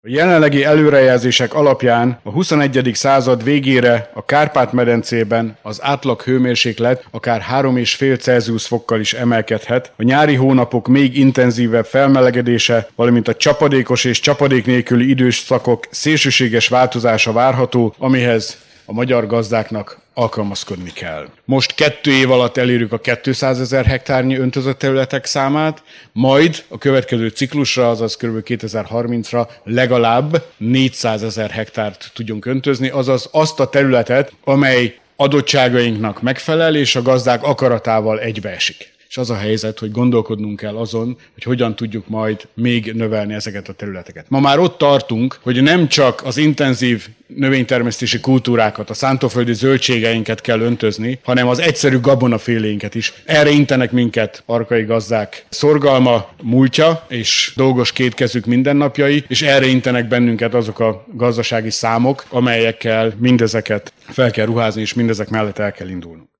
A jelenlegi előrejelzések alapján a 21. század végére a Kárpát-medencében az átlag hőmérséklet akár 3,5 Celsius fokkal is emelkedhet, a nyári hónapok még intenzívebb felmelegedése, valamint a csapadékos és csapadék nélküli időszakok szélsőséges változása várható, amihez a magyar gazdáknak alkalmazkodni kell. Most 2 év alatt elérjük a 200 000 hektárnyi öntözött területek számát, majd a következő ciklusra, azaz kb. 2030-ra legalább 400 000 hektárt tudjunk öntözni, azaz azt a területet, amely adottságainknak megfelel, és a gazdák akaratával egybeesik. És az a helyzet, hogy gondolkodnunk kell azon, hogy hogyan tudjuk majd még növelni ezeket a területeket. Ma már ott tartunk, hogy nem csak az intenzív növénytermesztési kultúrákat, a szántóföldi zöldségeinket kell öntözni, hanem az egyszerű gabonafélénket is. Erre intenek minket arkai gazdák szorgalma, múltja és dolgos kétkezük mindennapjai, és erre intenek bennünket azok a gazdasági számok, amelyekkel mindezeket fel kell ruházni, és mindezek mellett el kell indulnunk.